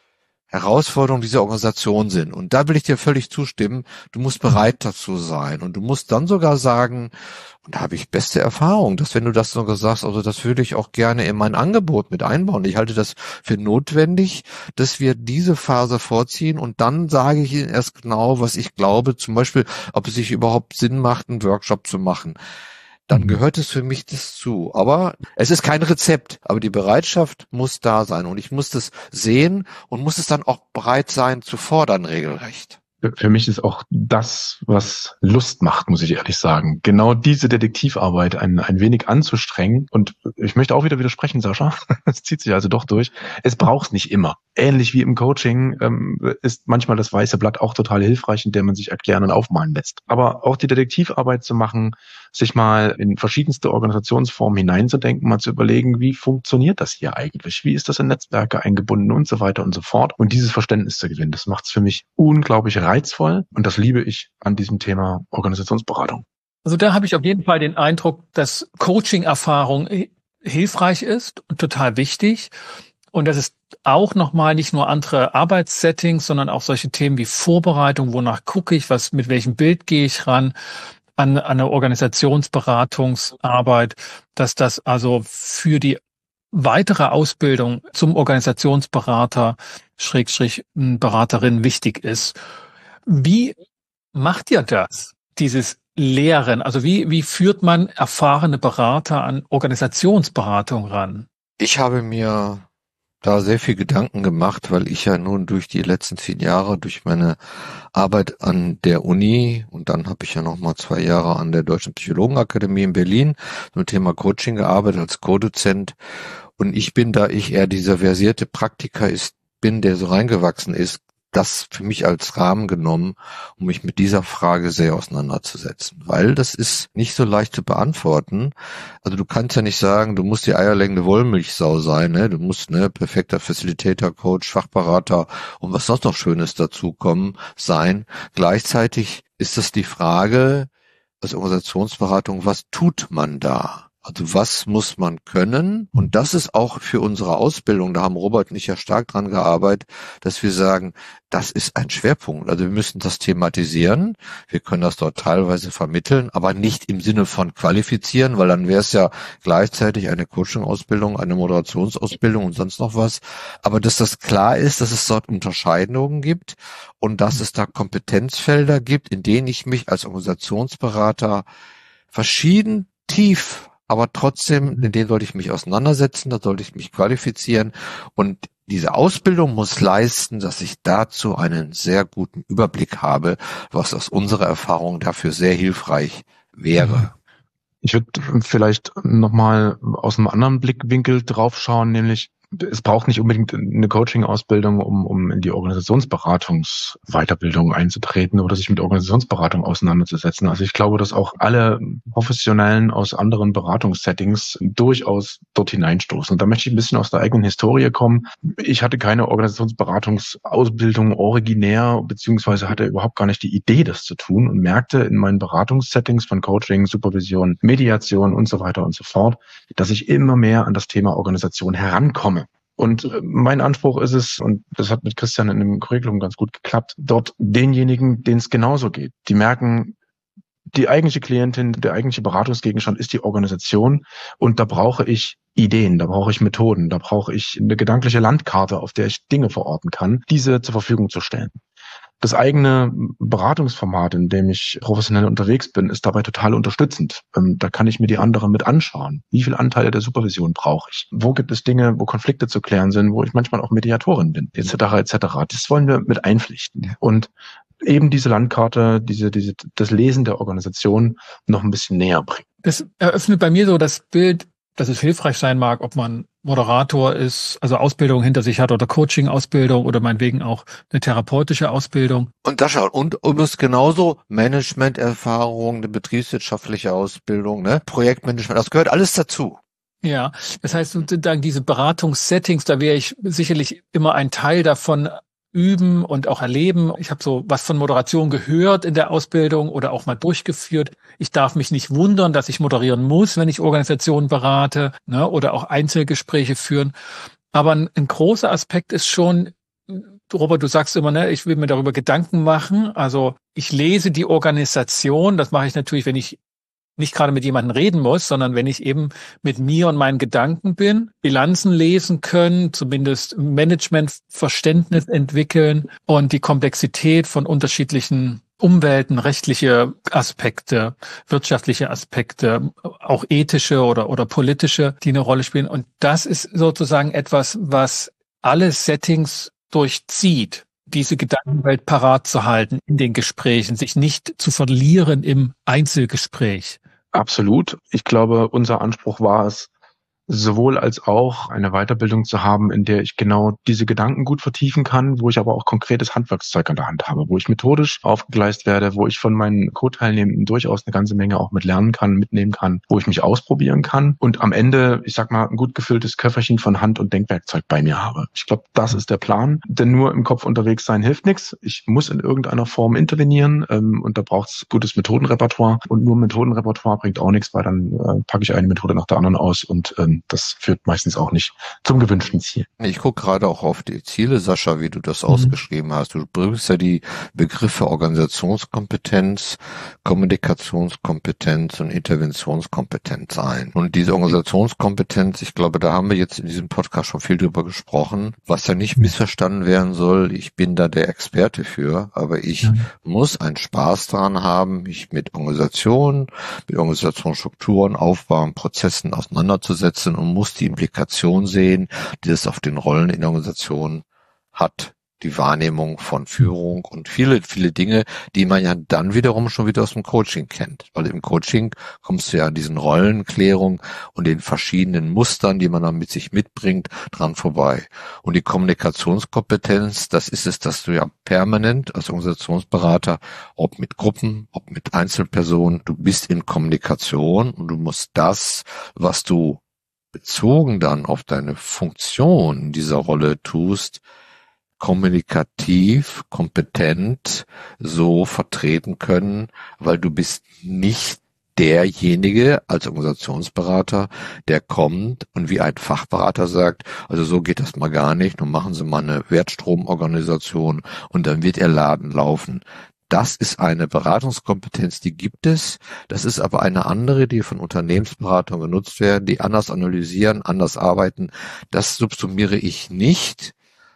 Herausforderungen dieser Organisation sind. Und da will ich dir völlig zustimmen. Du musst bereit dazu sein. Und du musst dann sogar sagen, und da habe ich beste Erfahrung, dass wenn du das sogar sagst, also das würde ich auch gerne in mein Angebot mit einbauen. Ich halte das für notwendig, dass wir diese Phase vorziehen und dann sage ich Ihnen erst genau, was ich glaube, zum Beispiel, ob es sich überhaupt Sinn macht, einen Workshop zu machen. Dann gehört es für mich das zu. Aber es ist kein Rezept. Aber die Bereitschaft muss da sein. Und ich muss das sehen und muss es dann auch bereit sein zu fordern, regelrecht. Für mich ist auch das, was Lust macht, muss ich ehrlich sagen. Genau diese Detektivarbeit ein wenig anzustrengen. Und ich möchte auch wieder widersprechen, Sascha. Es zieht sich also doch durch. Es braucht nicht immer. Ähnlich wie im Coaching ist manchmal das weiße Blatt auch total hilfreich, in dem man sich erklären und aufmalen lässt. Aber auch die Detektivarbeit zu machen, sich mal in verschiedenste Organisationsformen hineinzudenken, mal zu überlegen, wie funktioniert das hier eigentlich? Wie ist das in Netzwerke eingebunden und so weiter und so fort? Und dieses Verständnis zu gewinnen, das macht es für mich unglaublich reizvoll. Und das liebe ich an diesem Thema Organisationsberatung. Also da habe ich auf jeden Fall den Eindruck, dass Coaching-Erfahrung hilfreich ist und total wichtig. Und das ist auch nochmal nicht nur andere Arbeitssettings, sondern auch solche Themen wie Vorbereitung, wonach gucke ich, mit welchem Bild gehe ich ran, an eine Organisationsberatungsarbeit, dass das also für die weitere Ausbildung zum Organisationsberater, Beraterin wichtig ist. Wie macht ihr das, dieses Lehren? Also wie führt man erfahrene Berater an Organisationsberatung ran? Ich habe mir da sehr viel Gedanken gemacht, weil ich ja nun durch die letzten 10 Jahre, durch meine Arbeit an der Uni und dann habe ich ja noch mal 2 Jahre an der Deutschen Psychologenakademie in Berlin zum Thema Coaching gearbeitet als Co-Dozent. Und ich bin, da ich eher dieser versierte Praktiker bin, der so reingewachsen ist, das für mich als Rahmen genommen, um mich mit dieser Frage sehr auseinanderzusetzen. Weil das ist nicht so leicht zu beantworten. Also du kannst ja nicht sagen, du musst die eierlegende Wollmilchsau sein, ne? Du musst, perfekter Facilitator, Coach, Fachberater und was sonst noch Schönes dazukommen sein. Gleichzeitig ist das die Frage, als Organisationsberatung, was tut man da? Also was muss man können? Und das ist auch für unsere Ausbildung, da haben Robert und ich ja stark dran gearbeitet, dass wir sagen, das ist ein Schwerpunkt. Also wir müssen das thematisieren. Wir können das dort teilweise vermitteln, aber nicht im Sinne von qualifizieren, weil dann wäre es ja gleichzeitig eine Coaching-Ausbildung, eine Moderationsausbildung und sonst noch was. Aber dass das klar ist, dass es dort Unterscheidungen gibt und dass es da Kompetenzfelder gibt, in denen ich mich als Organisationsberater verschieden tief, aber trotzdem, in denen sollte ich mich auseinandersetzen, da sollte ich mich qualifizieren und diese Ausbildung muss leisten, dass ich dazu einen sehr guten Überblick habe, was aus unserer Erfahrung dafür sehr hilfreich wäre. Ich würde vielleicht nochmal aus einem anderen Blickwinkel draufschauen, nämlich es braucht nicht unbedingt eine Coaching-Ausbildung, um in die Organisationsweiterbildung einzutreten oder sich mit Organisationsberatung auseinanderzusetzen. Also ich glaube, dass auch alle Professionellen aus anderen Beratungssettings durchaus dort hineinstoßen. Und da möchte ich ein bisschen aus der eigenen Historie kommen. Ich hatte keine Organisationsberatungsausbildung originär, beziehungsweise hatte überhaupt gar nicht die Idee, das zu tun und merkte in meinen Beratungssettings von Coaching, Supervision, Mediation und so weiter und so fort, dass ich immer mehr an das Thema Organisation herankomme. Und mein Anspruch ist es, und das hat mit Christian in dem Curriculum ganz gut geklappt, dort denjenigen, denen es genauso geht. Die merken, die eigentliche Klientin, der eigentliche Beratungsgegenstand ist die Organisation und da brauche ich Ideen, da brauche ich Methoden, da brauche ich eine gedankliche Landkarte, auf der ich Dinge verorten kann, diese zur Verfügung zu stellen. Das eigene Beratungsformat, in dem ich professionell unterwegs bin, ist dabei total unterstützend. Da kann ich mir die anderen mit anschauen. Wie viele Anteile der Supervision brauche ich? Wo gibt es Dinge, wo Konflikte zu klären sind, wo ich manchmal auch Mediatorin bin, etc., etc. Das wollen wir mit einpflichten. Und eben diese Landkarte, das Lesen der Organisation noch ein bisschen näher bringen. Das eröffnet bei mir so das Bild, dass es hilfreich sein mag, ob man Moderator ist, also Ausbildung hinter sich hat oder Coaching-Ausbildung oder meinetwegen auch eine therapeutische Ausbildung. Und das schaut, und übrigens genauso Management-Erfahrung, eine betriebswirtschaftliche Ausbildung, Projektmanagement, das gehört alles dazu. Ja, das heißt, sozusagen diese Beratungssettings, da wäre ich sicherlich immer ein Teil davon üben und auch erleben. Ich habe so was von Moderation gehört in der Ausbildung oder auch mal durchgeführt. Ich darf mich nicht wundern, dass ich moderieren muss, wenn ich Organisationen berate, oder auch Einzelgespräche führen. Aber ein großer Aspekt ist schon, Robert, du sagst immer, ne, ich will mir darüber Gedanken machen. Also ich lese die Organisation, das mache ich natürlich, wenn ich nicht gerade mit jemandem reden muss, sondern wenn ich eben mit mir und meinen Gedanken bin, Bilanzen lesen können, zumindest Managementverständnis entwickeln und die Komplexität von unterschiedlichen Umwelten, rechtliche Aspekte, wirtschaftliche Aspekte, auch ethische oder politische, die eine Rolle spielen. Und das ist sozusagen etwas, was alle Settings durchzieht, diese Gedankenwelt parat zu halten in den Gesprächen, sich nicht zu verlieren im Einzelgespräch. Absolut. Ich glaube, unser Anspruch war es, sowohl als auch eine Weiterbildung zu haben, in der ich genau diese Gedanken gut vertiefen kann, wo ich aber auch konkretes Handwerkszeug an der Hand habe, wo ich methodisch aufgegleist werde, wo ich von meinen Co-Teilnehmenden durchaus eine ganze Menge auch mit lernen kann, mitnehmen kann, wo ich mich ausprobieren kann und am Ende, ich sag mal, ein gut gefülltes Köfferchen von Hand- und Denkwerkzeug bei mir habe. Ich glaube, das ist der Plan, denn nur im Kopf unterwegs sein hilft nichts. Ich muss in irgendeiner Form intervenieren und da braucht es gutes Methodenrepertoire und nur Methodenrepertoire bringt auch nichts, weil dann packe ich eine Methode nach der anderen aus und das führt meistens auch nicht zum gewünschten Ziel. Ich gucke gerade auch auf die Ziele, Sascha, wie du das ausgeschrieben hast. Du bringst ja die Begriffe Organisationskompetenz, Kommunikationskompetenz und Interventionskompetenz ein. Und diese Organisationskompetenz, ich glaube, da haben wir jetzt in diesem Podcast schon viel drüber gesprochen, was ja nicht missverstanden werden soll. Ich bin da der Experte für, aber ich muss einen Spaß daran haben, mich mit Organisationsstrukturen, Aufbauen, Prozessen auseinanderzusetzen und muss die Implikation sehen, die das auf den Rollen in der Organisation hat. Die Wahrnehmung von Führung und viele, viele Dinge, die man ja dann wiederum schon wieder aus dem Coaching kennt. Weil im Coaching kommst du ja an diesen Rollenklärung und den verschiedenen Mustern, die man dann mit sich mitbringt, dran vorbei. Und die Kommunikationskompetenz, das ist es, dass du ja permanent als Organisationsberater, ob mit Gruppen, ob mit Einzelpersonen, du bist in Kommunikation und du musst das, was du bezogen dann auf deine Funktion in dieser Rolle tust, kommunikativ, kompetent so vertreten können, weil du bist nicht derjenige als Organisationsberater, der kommt und wie ein Fachberater sagt, also so geht das mal gar nicht, nun machen Sie mal eine Wertstromorganisation und dann wird Ihr Laden laufen. Das ist eine Beratungskompetenz, die gibt es. Das ist aber eine andere, die von Unternehmensberatern genutzt werden, die anders analysieren, anders arbeiten. Das subsumiere ich nicht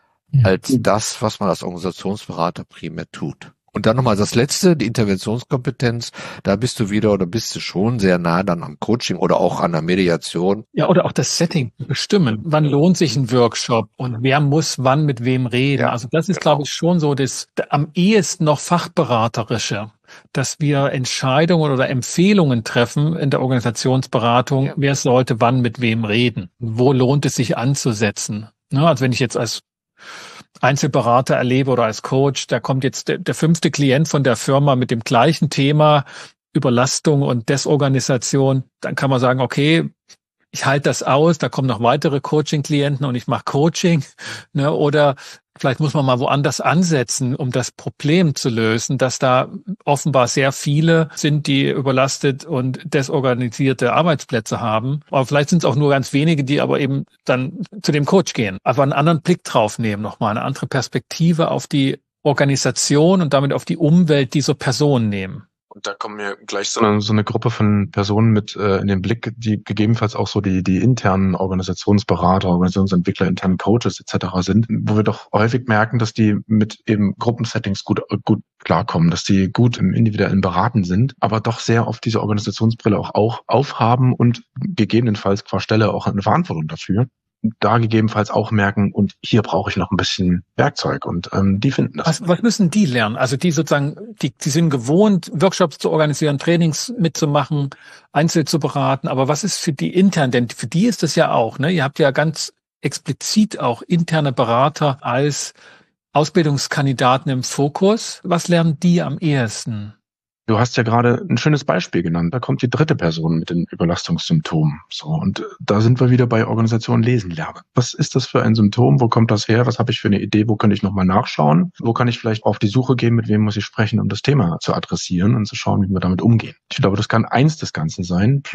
als das, was man als Organisationsberater primär tut. Und dann nochmal das Letzte, die Interventionskompetenz. Da bist du wieder oder bist du schon sehr nah dann am Coaching oder auch an der Mediation. Ja, oder auch das Setting bestimmen. Wann lohnt sich ein Workshop und wer muss wann mit wem reden? Also das ist, glaube ich, schon so das am ehesten noch fachberaterische, dass wir Entscheidungen oder Empfehlungen treffen in der Organisationsberatung. Wer sollte wann mit wem reden? Wo lohnt es sich anzusetzen? Also wenn ich jetzt als Einzelberater erlebe oder als Coach, da kommt jetzt der 5. Klient von der Firma mit dem gleichen Thema Überlastung und Desorganisation, dann kann man sagen, okay, ich halte das aus, da kommen noch weitere Coaching-Klienten und ich mache Coaching, oder vielleicht muss man mal woanders ansetzen, um das Problem zu lösen, dass da offenbar sehr viele sind, die überlastet und desorganisierte Arbeitsplätze haben. Aber vielleicht sind es auch nur ganz wenige, die aber eben dann zu dem Coach gehen. Aber einen anderen Blick drauf nehmen, nochmal eine andere Perspektive auf die Organisation und damit auf die Umwelt dieser Person nehmen. Und da kommen mir gleich so eine Gruppe von Personen mit in den Blick, die gegebenenfalls auch so die internen Organisationsberater, Organisationsentwickler, internen Coaches etc. sind, wo wir doch häufig merken, dass die mit eben Gruppensettings gut klarkommen, dass die gut im individuellen Beraten sind, aber doch sehr auf diese Organisationsbrille auch aufhaben und gegebenenfalls qua Stelle auch eine Verantwortung dafür. Da gegebenenfalls auch merken, und hier brauche ich noch ein bisschen Werkzeug und die finden das. Was müssen die lernen? Also die sozusagen, die sind gewohnt, Workshops zu organisieren, Trainings mitzumachen, einzeln zu beraten, aber was ist für die intern? Denn für die ist das ja auch, Ihr habt ja ganz explizit auch interne Berater als Ausbildungskandidaten im Fokus. Was lernen die am ehesten? Du hast ja gerade ein schönes Beispiel genannt. Da kommt die dritte Person mit den Überlastungssymptomen. So, und da sind wir wieder bei Organisation lesen lernen. Was ist das für ein Symptom? Wo kommt das her? Was habe ich für eine Idee? Wo könnte ich nochmal nachschauen? Wo kann ich vielleicht auf die Suche gehen? Mit wem muss ich sprechen, um das Thema zu adressieren und zu schauen, wie wir damit umgehen? Ich glaube, das kann eins des Ganzen sein. Plus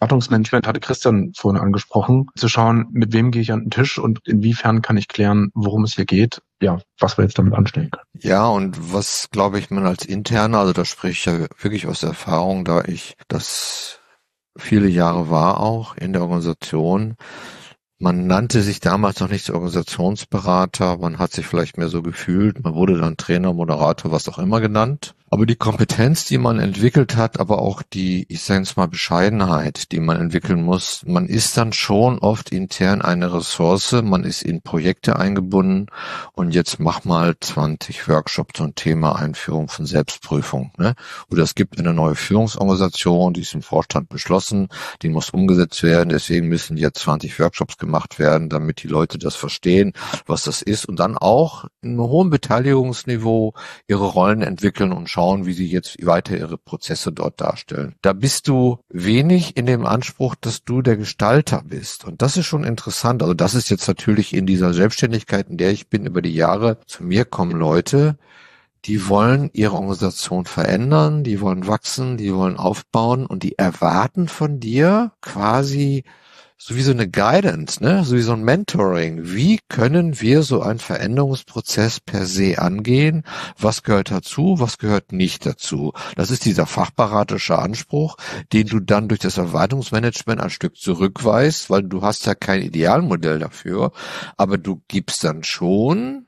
Beratungsmanagement hatte Christian vorhin angesprochen, zu schauen, mit wem gehe ich an den Tisch und inwiefern kann ich klären, worum es hier geht, ja, was wir jetzt damit anstellen können. Ja, und was, glaube ich, man als Interner, also da spreche ich ja wirklich aus Erfahrung, da ich das viele Jahre war auch in der Organisation. Man nannte sich damals noch nicht Organisationsberater, man hat sich vielleicht mehr so gefühlt, man wurde dann Trainer, Moderator, was auch immer genannt. Aber die Kompetenz, die man entwickelt hat, aber auch die, ich sage jetzt mal, Bescheidenheit, die man entwickeln muss, man ist dann schon oft intern eine Ressource, man ist in Projekte eingebunden und jetzt mach mal 20 Workshops zum Thema Einführung von Selbstprüfung. Ne? Oder es gibt eine neue Führungsorganisation, die ist im Vorstand beschlossen, die muss umgesetzt werden, deswegen müssen jetzt 20 Workshops gemacht werden, damit die Leute das verstehen, was das ist und dann auch in einem hohen Beteiligungsniveau ihre Rollen entwickeln und schauen, wie sie jetzt weiter ihre Prozesse dort darstellen. Da bist du wenig in dem Anspruch, dass du der Gestalter bist. Und das ist schon interessant. Also das ist jetzt natürlich in dieser Selbstständigkeit, in der ich bin, über die Jahre. Zu mir kommen Leute, die wollen ihre Organisation verändern, die wollen wachsen, die wollen aufbauen und die erwarten von dir quasi so wie so eine Guidance, ne, so wie so ein Mentoring. Wie können wir so einen Veränderungsprozess per se angehen? Was gehört dazu? Was gehört nicht dazu? Das ist dieser fachberaterische Anspruch, den du dann durch das Erwartungsmanagement ein Stück zurückweist, weil du hast ja kein Idealmodell dafür, aber du gibst dann schon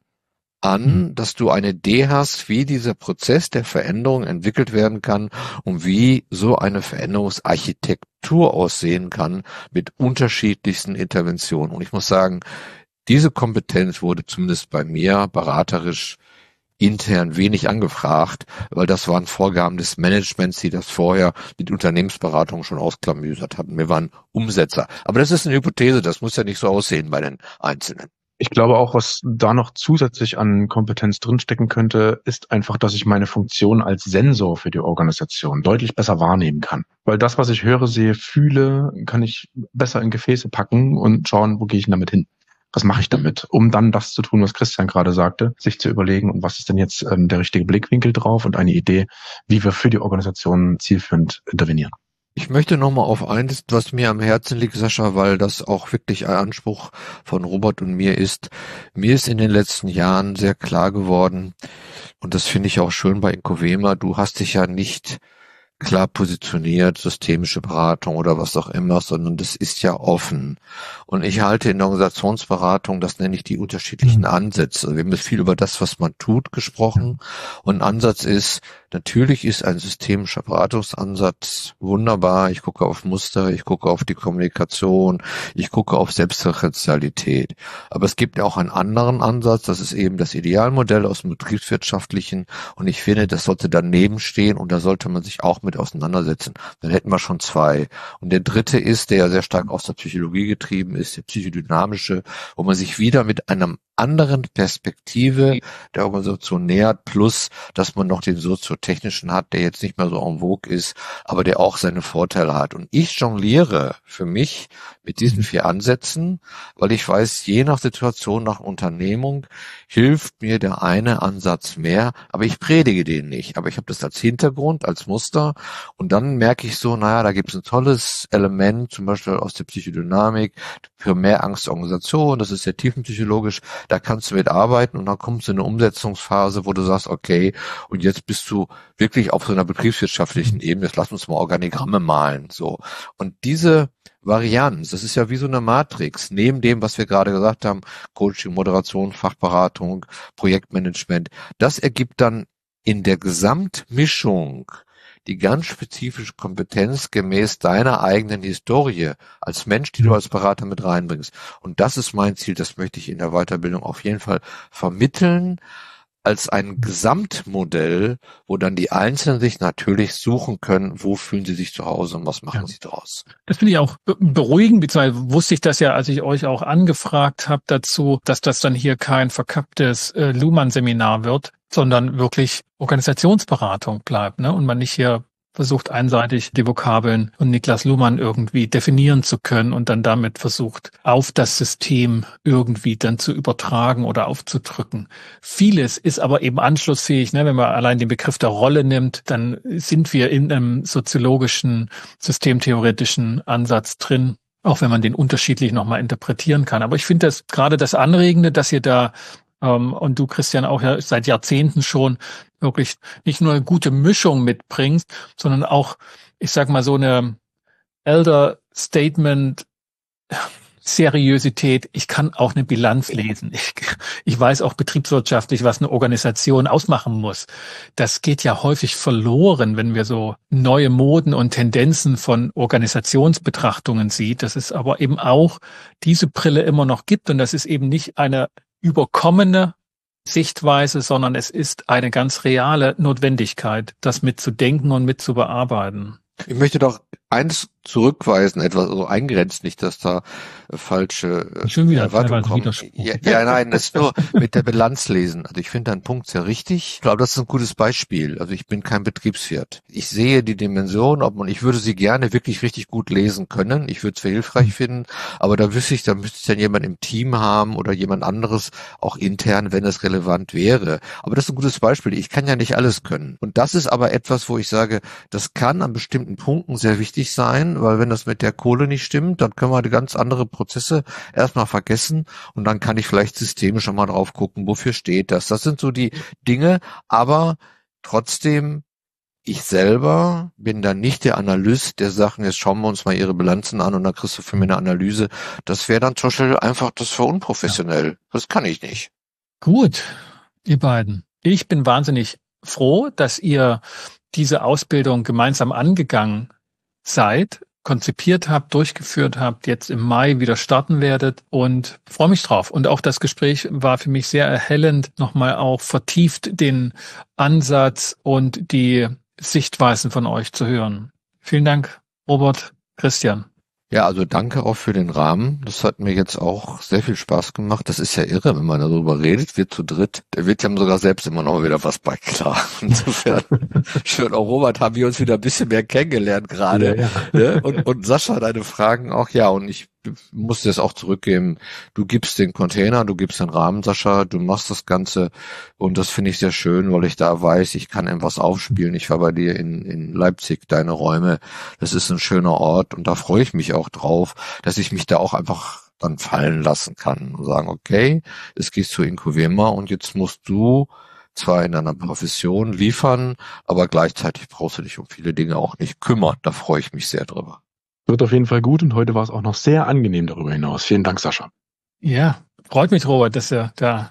an, dass du eine Idee hast, wie dieser Prozess der Veränderung entwickelt werden kann und wie so eine Veränderungsarchitektur aussehen kann mit unterschiedlichsten Interventionen. Und ich muss sagen, diese Kompetenz wurde zumindest bei mir beraterisch intern wenig angefragt, weil das waren Vorgaben des Managements, die das vorher mit Unternehmensberatung schon ausklamüsert hatten. Wir waren Umsetzer. Aber das ist eine Hypothese, das muss ja nicht so aussehen bei den Einzelnen. Ich glaube auch, was da noch zusätzlich an Kompetenz drinstecken könnte, ist einfach, dass ich meine Funktion als Sensor für die Organisation deutlich besser wahrnehmen kann. Weil das, was ich höre, sehe, fühle, kann ich besser in Gefäße packen und schauen, wo gehe ich denn damit hin? Was mache ich damit? Um dann das zu tun, was Christian gerade sagte, sich zu überlegen, und was ist denn jetzt der richtige Blickwinkel drauf und eine Idee, wie wir für die Organisation zielführend intervenieren. Ich möchte nochmal auf eines, was mir am Herzen liegt, Sascha, weil das auch wirklich ein Anspruch von Robert und mir ist. Mir ist in den letzten Jahren sehr klar geworden, und das finde ich auch schön bei Inkowema, du hast dich ja nicht klar positioniert, systemische Beratung oder was auch immer, sondern das ist ja offen. Und ich halte in der Organisationsberatung, das nenne ich die unterschiedlichen Ansätze. Wir haben jetzt viel über das, was man tut, gesprochen. Und ein Ansatz ist, natürlich ist ein systemischer Beratungsansatz wunderbar. Ich gucke auf Muster, ich gucke auf die Kommunikation, ich gucke auf Selbstreferenzialität. Aber es gibt ja auch einen anderen Ansatz, das ist eben das Idealmodell aus dem Betriebswirtschaftlichen. Und ich finde, das sollte daneben stehen und da sollte man sich auch mit auseinandersetzen. Dann hätten wir schon zwei. Und der dritte ist, der ja sehr stark aus der Psychologie getrieben ist, der psychodynamische, wo man sich wieder mit einem anderen Perspektive der Organisation nähert, plus, dass man noch den soziotechnischen hat, der jetzt nicht mehr so en vogue ist, aber der auch seine Vorteile hat. Und ich jongliere für mich mit diesen 4 Ansätzen, weil ich weiß, je nach Situation, nach Unternehmung, hilft mir der eine Ansatz mehr, aber ich predige den nicht. Aber ich habe das als Hintergrund, als Muster und dann merke ich so, naja, da gibt es ein tolles Element, zum Beispiel aus der Psychodynamik, für mehr Angstorganisation, das ist sehr tiefenpsychologisch, da kannst du mitarbeiten und dann kommst du in eine Umsetzungsphase, wo du sagst, okay, und jetzt bist du wirklich auf so einer betriebswirtschaftlichen Ebene, jetzt lass uns mal Organigramme malen, so. Und diese Varianz, das ist ja wie so eine Matrix, neben dem, was wir gerade gesagt haben, Coaching, Moderation, Fachberatung, Projektmanagement, das ergibt dann in der Gesamtmischung die ganz spezifische Kompetenz gemäß deiner eigenen Historie als Mensch, die du als Berater mit reinbringst. Und das ist mein Ziel, das möchte ich in der Weiterbildung auf jeden Fall vermitteln, als ein Gesamtmodell, wo dann die Einzelnen sich natürlich suchen können, wo fühlen sie sich zu Hause und was machen sie daraus. Das finde ich auch beruhigend, beziehungsweise wusste ich das ja, als ich euch auch angefragt habe dazu, dass das dann hier kein verkapptes Luhmann-Seminar wird, sondern wirklich Organisationsberatung bleibt, ne? Und man nicht hier versucht einseitig die Vokabeln und Niklas Luhmann irgendwie definieren zu können und dann damit versucht, auf das System irgendwie dann zu übertragen oder aufzudrücken. Vieles ist aber eben anschlussfähig, ne? Wenn man allein den Begriff der Rolle nimmt, dann sind wir in einem soziologischen, systemtheoretischen Ansatz drin, auch wenn man den unterschiedlich nochmal interpretieren kann. Aber ich finde das gerade das Anregende, dass ihr da und du, Christian, auch ja seit Jahrzehnten schon wirklich nicht nur eine gute Mischung mitbringst, sondern auch, ich sag mal, so eine Elder Statement Seriosität. Ich kann auch eine Bilanz lesen. Ich weiß auch betriebswirtschaftlich, was eine Organisation ausmachen muss. Das geht ja häufig verloren, wenn wir so neue Moden und Tendenzen von Organisationsbetrachtungen sieht, dass es aber eben auch diese Brille immer noch gibt und das ist eben nicht eine überkommene Sichtweise, sondern es ist eine ganz reale Notwendigkeit, das mitzudenken und mitzubearbeiten. Ich möchte doch eins zurückweisen, etwas so eingrenzt, nicht, dass da falsche Erwartungen kommen. Nein, das ist nur mit der Bilanz lesen. Also ich finde deinen Punkt sehr richtig. Ich glaube, das ist ein gutes Beispiel. Also ich bin kein Betriebswirt. Ich sehe die Dimension, ich würde sie gerne wirklich richtig gut lesen können. Ich würde es für hilfreich finden, aber da müsste ich dann jemand im Team haben oder jemand anderes, auch intern, wenn es relevant wäre. Aber das ist ein gutes Beispiel. Ich kann ja nicht alles können. Und das ist aber etwas, wo ich sage, das kann an bestimmten Punkten sehr wichtig sein, weil wenn das mit der Kohle nicht stimmt, dann können wir die ganz andere Prozesse erstmal vergessen und dann kann ich vielleicht systemisch mal drauf gucken, wofür steht das. Das sind so die Dinge, aber trotzdem, ich selber bin dann nicht der Analyst, der sagt, jetzt schauen wir uns mal Ihre Bilanzen an und dann kriegst du für mich eine Analyse. Das wäre dann zum Beispiel einfach, das wäre unprofessionell. Ja. Das kann ich nicht. Gut, ihr beiden. Ich bin wahnsinnig froh, dass ihr diese Ausbildung gemeinsam angegangen seid, konzipiert habt, durchgeführt habt, jetzt im Mai wieder starten werdet und freue mich drauf. Und auch das Gespräch war für mich sehr erhellend, nochmal auch vertieft den Ansatz und die Sichtweisen von euch zu hören. Vielen Dank, Robert, Christian. Ja, also danke auch für den Rahmen. Das hat mir jetzt auch sehr viel Spaß gemacht. Das ist ja irre, wenn man darüber redet, wir zu dritt. Der wird ja sogar selbst immer noch wieder was bei klar. Insofern, schön, auch Robert, haben wir uns wieder ein bisschen mehr kennengelernt gerade. Ja, ja. Und Sascha, deine Fragen auch, ja, und ich muss das auch zurückgeben. Du gibst den Container, du gibst den Rahmen, Sascha, du machst das Ganze und das finde ich sehr schön, weil ich da weiß, ich kann etwas aufspielen. Ich war bei dir in Leipzig, deine Räume. Das ist ein schöner Ort und da freue ich mich auch drauf, dass ich mich da auch einfach dann fallen lassen kann und sagen, okay, es geht zu Inkuvema und jetzt musst du zwar in deiner Profession liefern, aber gleichzeitig brauchst du dich um viele Dinge auch nicht kümmern. Da freue ich mich sehr drüber. Wird auf jeden Fall gut und heute war es auch noch sehr angenehm darüber hinaus. Vielen Dank, Sascha. Ja, freut mich, Robert, dass wir da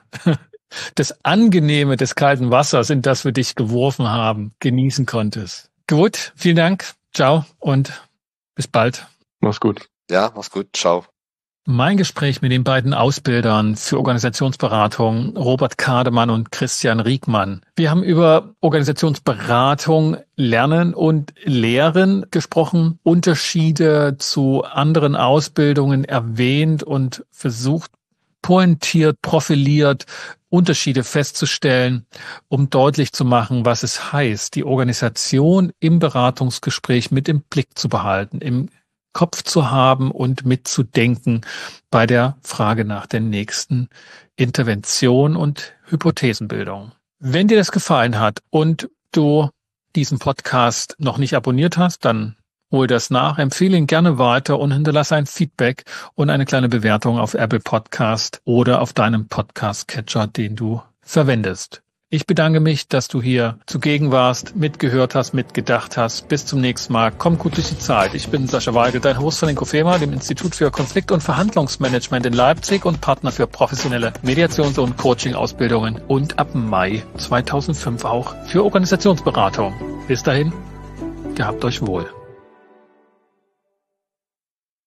das Angenehme des kalten Wassers, in das wir dich geworfen haben, genießen konntest. Gut, vielen Dank, ciao und bis bald. Mach's gut. Ja, mach's gut, ciao. Mein Gespräch mit den beiden Ausbildern für Organisationsberatung, Robert Kademann und Christian Riekmann. Wir haben über Organisationsberatung, Lernen und Lehren gesprochen, Unterschiede zu anderen Ausbildungen erwähnt und versucht, pointiert, profiliert Unterschiede festzustellen, um deutlich zu machen, was es heißt, die Organisation im Beratungsgespräch mit im Blick zu behalten, im Kopf zu haben und mitzudenken bei der Frage nach der nächsten Intervention und Hypothesenbildung. Wenn dir das gefallen hat und du diesen Podcast noch nicht abonniert hast, dann hol das nach, empfehle ihn gerne weiter und hinterlasse ein Feedback und eine kleine Bewertung auf Apple Podcast oder auf deinem Podcast-Catcher, den du verwendest. Ich bedanke mich, dass du hier zugegen warst, mitgehört hast, mitgedacht hast. Bis zum nächsten Mal. Komm gut durch die Zeit. Ich bin Sascha Weigel, dein Host von Inkuvema, dem Institut für Konflikt- und Verhandlungsmanagement in Leipzig und Partner für professionelle Mediations- und Coaching-Ausbildungen und ab Mai 2005 auch für Organisationsberatung. Bis dahin, gehabt euch wohl.